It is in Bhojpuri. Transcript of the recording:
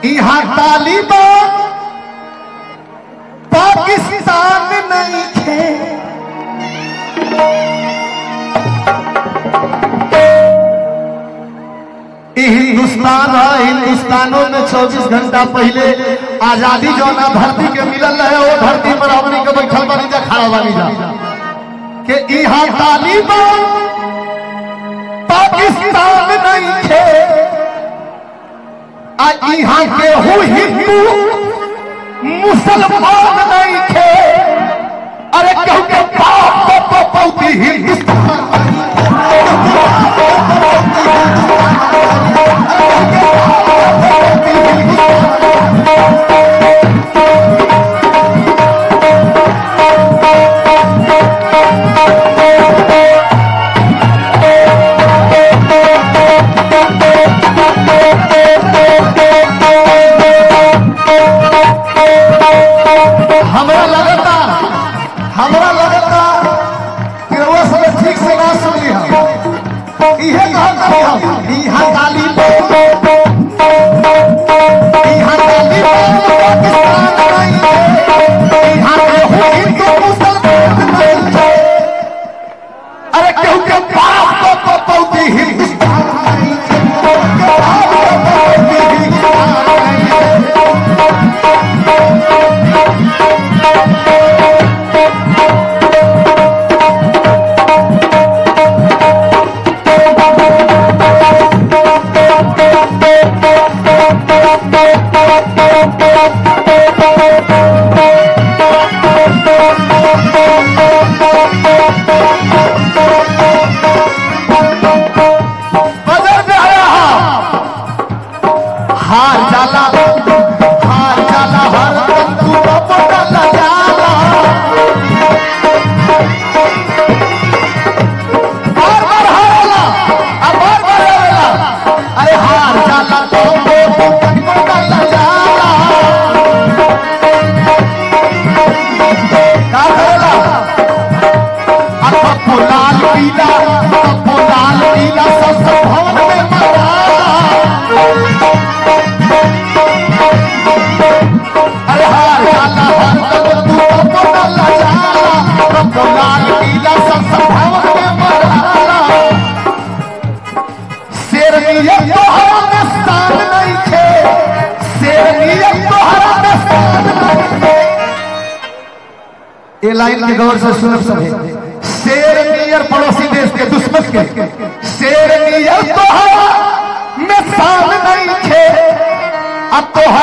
यहाँ तालिबान पाकिस्तान नहीं थे। हिंदुस्तान है, हिंदुस्तानों में 24 घंटा पहले आजादी जो ना धरती के मिलल है वो धरती पर हमनी के बैठल बानी जा खड़ा बानी जा के यहाँ तालिबान पाकिस्तान नहीं थे। यहाँ के हिंदू मुसलमान नहीं थे। अरे क्यों के बाप को पौती हिंदुस्तान हमरा लगता कि वो सब ठीक से ना सुनी हम इहे कहत छी हम यहाँ पाकिस्तान नहीं यहाँ हिंदू मुसलमान नहीं थे। अरे केहू के बाप को पौती हिंदुस्तान नहीं थे। लाइन के गौर से सुन सके शेर नियर पड़ोसी देश के दुश्मन के शेर नियर तोहरा में शान नहीं थे। अब तोहरा